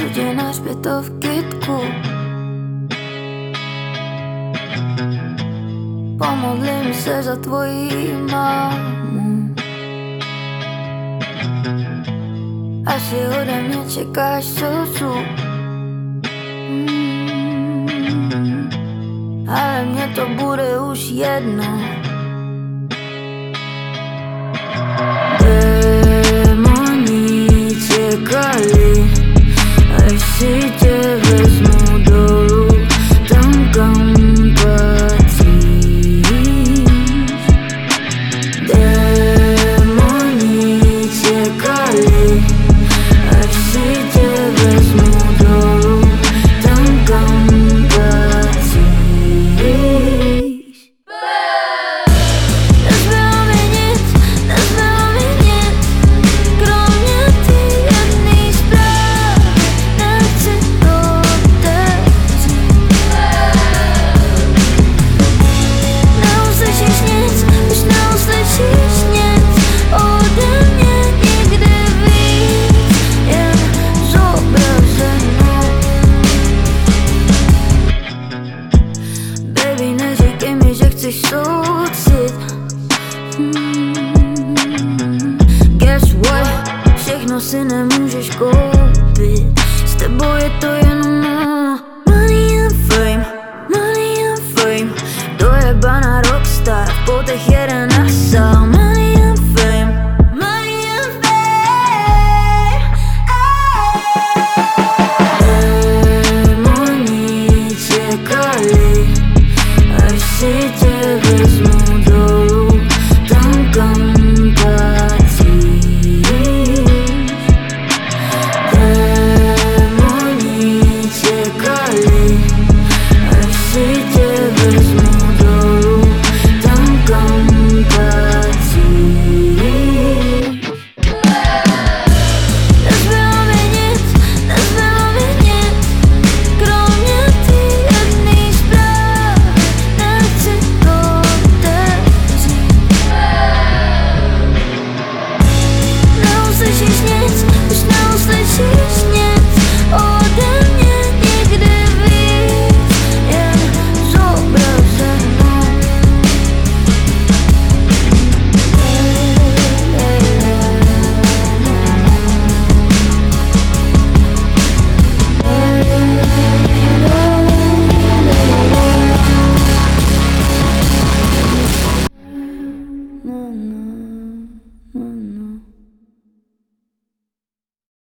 lidi na hřbitov kytku. Pomodlím se za tvojí mámu. Asi ode mě čekáš sosu, ale mně to bude už jedno. Démoni čekali, až si tě vezmu dolů, tam kam patříš. Démoni čekali, až si tě vezmu dolů, tam kam patříš. Nezbylo mi nic, kromě ty jedný zprávy, nechci to otevřít. Neuslyšíš nic, už neuslyšíš nic ode mě nikdy víc, jen zobrazeno. Baby, neříkej mi, že chceš soucit. Guess what? Všechno si nemůžeš koupit. S tebou je to jenom